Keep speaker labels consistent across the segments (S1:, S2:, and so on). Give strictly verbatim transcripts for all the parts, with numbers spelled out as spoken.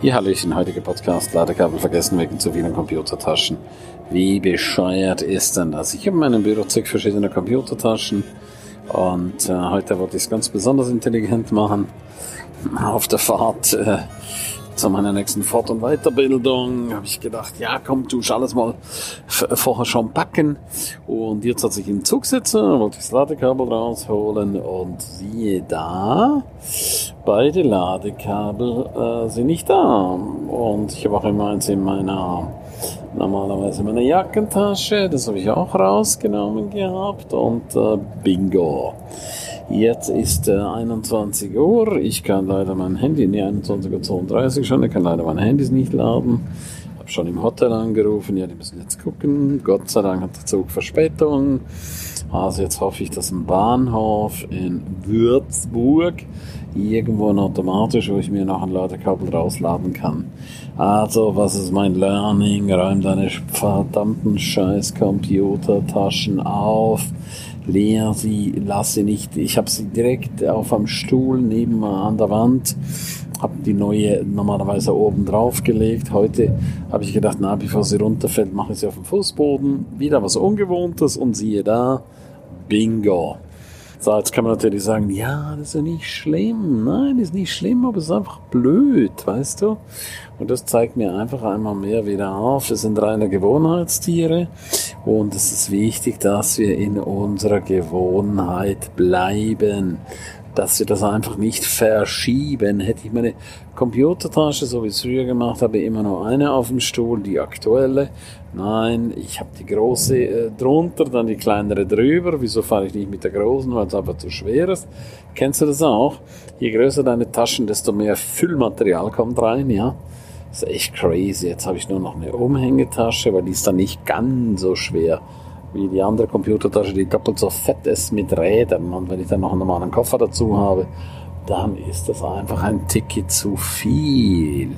S1: Ja, Hallöchen, heutiger Podcast, Ladekabel vergessen wegen zu vielen Computertaschen. Wie bescheuert ist denn das? Ich habe in meinem Büro zig verschiedene Computertaschen und äh, heute wollte ich es ganz besonders intelligent machen. Auf der Fahrt äh, zu meiner nächsten Fort- und Weiterbildung habe ich gedacht, ja komm, tu alles mal f- vorher schon packen. Und jetzt, als ich im Zug sitze, wollte ich das Ladekabel rausholen und siehe da, beide Ladekabel äh, sind nicht da. Und ich habe auch immer eins in meiner, normalerweise in meiner Jackentasche, das habe ich auch rausgenommen gehabt und äh, bingo. Jetzt ist äh, einundzwanzig Uhr, ich kann leider mein Handy, nee, einundzwanzig Uhr zweiunddreißig schon, ich kann leider mein Handys nicht laden. Habe schon im Hotel angerufen, ja, die müssen jetzt gucken. Gott sei Dank hat der Zug Verspätung. Also jetzt hoffe ich, dass ein Bahnhof in Würzburg irgendwo ein automatisch, wo ich mir noch ein Ladekabel rausladen kann. Also, was ist mein Learning? Räum deine verdammten scheiß Computertaschen auf. Leer sie, lass sie nicht. Ich habe sie direkt auf am Stuhl neben an der Wand. Habe die neue normalerweise oben drauf gelegt. Heute habe ich gedacht, na, bevor sie runterfällt, mache ich sie auf dem Fußboden. Wieder was Ungewohntes und siehe da, bingo. So, jetzt kann man natürlich sagen, ja, das ist ja nicht schlimm. Nein, das ist nicht schlimm, aber es ist einfach blöd, weißt du? Und das zeigt mir einfach einmal mehr wieder auf. Wir sind reine Gewohnheitstiere und es ist wichtig, dass wir in unserer Gewohnheit bleiben. Dass wir das einfach nicht verschieben. Hätte ich meine Computertasche, so wie ich es früher gemacht habe, immer nur eine auf dem Stuhl, die aktuelle. Nein, ich habe die große äh, drunter, dann die kleinere drüber. Wieso fahre ich nicht mit der großen, weil es einfach zu schwer ist? Kennst du das auch? Je größer deine Taschen, desto mehr Füllmaterial kommt rein, ja? Das ist echt crazy. Jetzt habe ich nur noch eine Umhängetasche, weil die ist dann nicht ganz so schwer wie die andere Computertasche, die doppelt so fett ist mit Rädern. Und wenn ich dann noch einen normalen Koffer dazu habe, dann ist das einfach ein Ticket zu viel.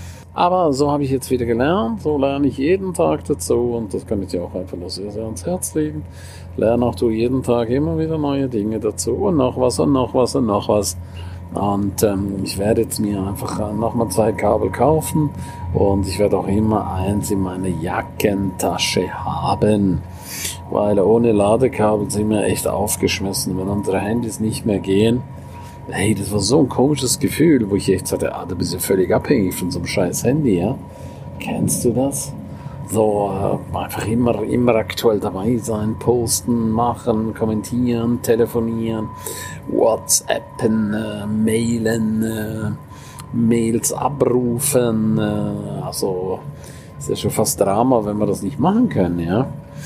S1: Aber so habe ich jetzt wieder gelernt, so lerne ich jeden Tag dazu und das kann ich dir auch einfach nur sehr, sehr ans Herz legen. Lerne auch du jeden Tag immer wieder neue Dinge dazu und noch was und noch was und noch was. Und ähm, ich werde jetzt mir einfach nochmal zwei Kabel kaufen und ich werde auch immer eins in meiner Jackentasche haben. Weil ohne Ladekabel sind wir echt aufgeschmissen, wenn unsere Handys nicht mehr gehen. Hey, das war so ein komisches Gefühl, wo ich echt sagte, ah, du bist ja völlig abhängig von so einem scheiß Handy, ja? Kennst du das? So, äh, einfach immer, immer aktuell dabei sein, posten, machen, kommentieren, telefonieren, WhatsAppen, äh, mailen, äh, Mails abrufen, äh, also, ist ja schon fast Drama, wenn wir das nicht machen können, ja?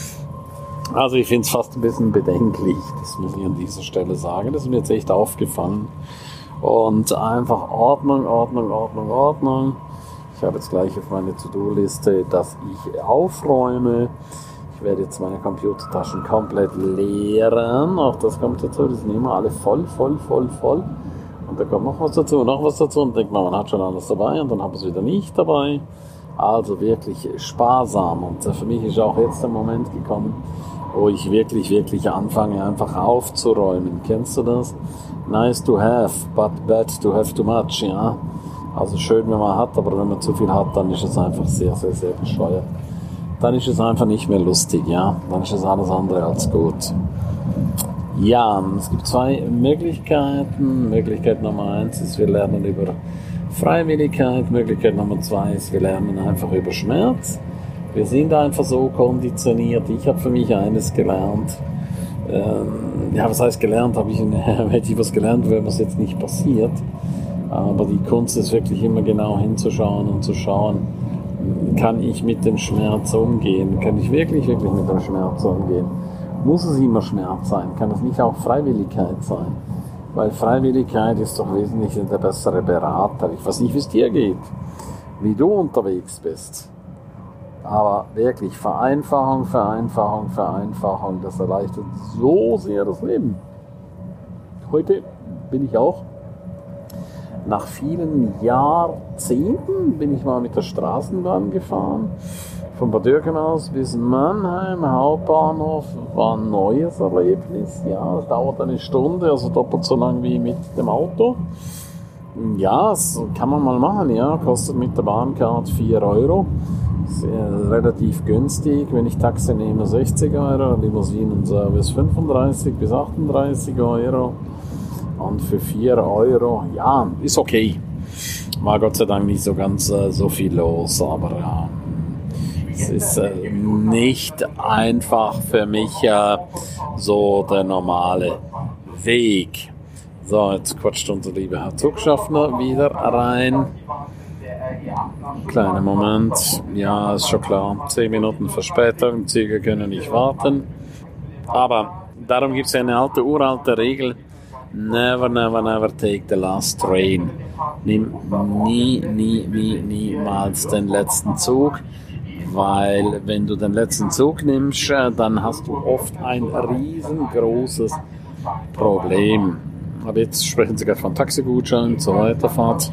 S1: Also ich finde es fast ein bisschen bedenklich, das muss ich an dieser Stelle sagen. Das ist mir jetzt echt aufgefallen. Und einfach Ordnung, Ordnung, Ordnung, Ordnung. Ich habe jetzt gleich auf meine To-Do-Liste, dass ich aufräume. Ich werde jetzt meine Computertaschen komplett leeren. Auch das kommt dazu, die sind immer alle voll, voll, voll, voll. Und da kommt noch was dazu, noch was dazu. Und denkt man, man hat schon alles dabei und dann hat man es wieder nicht dabei. Also wirklich sparsam. Und für mich ist auch jetzt der Moment gekommen, wo ich wirklich, wirklich anfange, einfach aufzuräumen. Kennst du das? Nice to have, but bad to have too much, ja? Also schön, wenn man hat, aber wenn man zu viel hat, dann ist es einfach sehr, sehr, sehr bescheuert. Dann ist es einfach nicht mehr lustig, ja? Dann ist es alles andere als gut. Ja, es gibt zwei Möglichkeiten. Möglichkeit Nummer eins ist, wir lernen über Freiwilligkeit. Möglichkeit Nummer zwei ist, wir lernen einfach über Schmerz. Wir sind einfach so konditioniert. Ich habe für mich eines gelernt. Ähm, ja, was heißt gelernt? Habe ich, hätte ich was gelernt, wäre es jetzt nicht passiert. Aber die Kunst ist wirklich immer genau hinzuschauen und zu schauen, kann ich mit dem Schmerz umgehen? Kann ich wirklich, wirklich mit dem Schmerz umgehen? Muss es immer Schmerz sein? Kann es nicht auch Freiwilligkeit sein? Weil Freiwilligkeit ist doch wesentlich der bessere Berater. Ich weiß nicht, wie es dir geht, wie du unterwegs bist. Aber wirklich Vereinfachung, Vereinfachung, Vereinfachung, das erleichtert so sehr das Leben. Heute bin ich auch, nach vielen Jahrzehnten, bin ich mal mit der Straßenbahn gefahren. Von Bad Dürkheim aus bis Mannheim, Hauptbahnhof, war ein neues Erlebnis. Ja, es dauert eine Stunde, also doppelt so lang wie mit dem Auto. Ja, das kann man mal machen, ja. Kostet mit der Bahncard vier Euro. Sehr, relativ günstig. Wenn ich Taxi nehme, sechzig Euro. Limousinenservice fünfunddreißig bis achtunddreißig Euro. Und für vier Euro, ja, ist okay. War Gott sei Dank nicht so ganz äh, so viel los, aber ja, es ist äh, nicht einfach für mich äh, so der normale Weg. So, jetzt quatscht unser lieber Herr Zugschaffner wieder rein. Kleiner Moment. Ja, ist schon klar. Zehn Minuten Verspätung. Züge können nicht warten. Aber darum gibt es eine alte, uralte Regel. Never, never, never take the last train. Nimm nie, nie, nie, niemals den letzten Zug. Weil wenn du den letzten Zug nimmst, dann hast du oft ein riesengroßes Problem. Aber jetzt sprechen Sie gerade von Taxigutschein zur Weiterfahrt.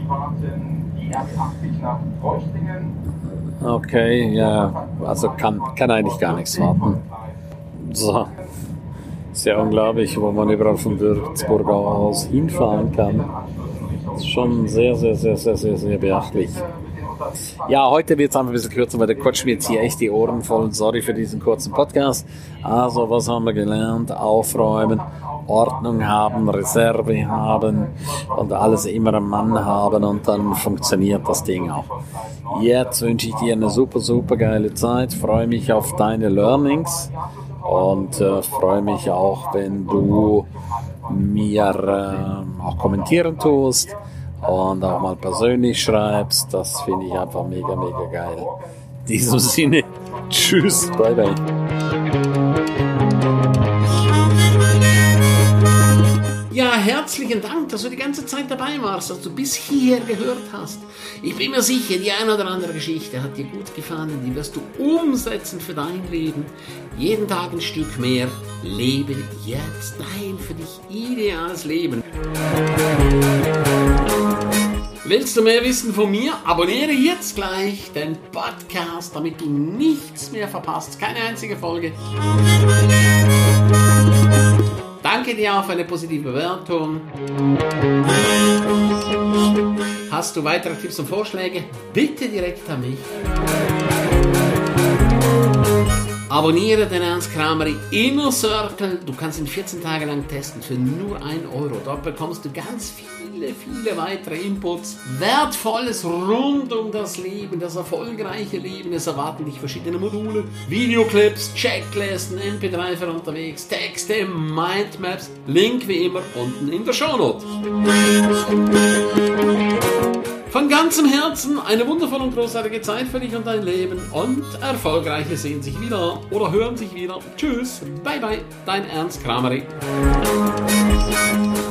S1: Okay, ja, also kann, kann eigentlich gar nichts warten. So, sehr unglaublich, wo man überall von Würzburg aus hinfahren kann. Das ist schon sehr, sehr, sehr, sehr, sehr, sehr beachtlich. Ja, heute wird es einfach ein bisschen kürzer, weil der quatscht mir jetzt hier echt die Ohren voll. Sorry für diesen kurzen Podcast. Also, was haben wir gelernt? Aufräumen, Ordnung haben, Reserve haben und alles immer am Mann haben und dann funktioniert das Ding auch. Jetzt wünsche ich dir eine super, super geile Zeit. Freue mich auf deine Learnings und äh, freue mich auch, wenn du mir äh, auch kommentieren tust und auch mal persönlich schreibst. Das finde ich einfach mega, mega geil. In diesem Sinne, tschüss, bye bye.
S2: Ja, herzlichen Dank, dass du die ganze Zeit dabei warst, dass du bis hierher gehört hast. Ich bin mir sicher, die eine oder andere Geschichte hat dir gut gefallen, die wirst du umsetzen für dein Leben. Jeden Tag ein Stück mehr. Lebe jetzt dein für dich ideales Leben. Willst du mehr wissen von mir? Abonniere jetzt gleich den Podcast, damit du nichts mehr verpasst. Keine einzige Folge. Danke dir auch für eine positive Bewertung. Hast du weitere Tipps und Vorschläge? Bitte direkt an mich. Abonniere den Ernst Krameri Inner Circle. Du kannst ihn vierzehn Tage lang testen für nur ein Euro. Dort bekommst du ganz viele, viele weitere Inputs. Wertvolles rund um das Leben, das erfolgreiche Leben. Es erwarten dich verschiedene Module, Videoclips, Checklisten, M P drei für unterwegs, Texte, Mindmaps. Link wie immer unten in der Shownote. Von ganzem Herzen eine wundervolle und großartige Zeit für dich und dein Leben und Erfolgreiche sehen sich wieder oder hören sich wieder. Tschüss, bye bye, dein Ernst Krameri.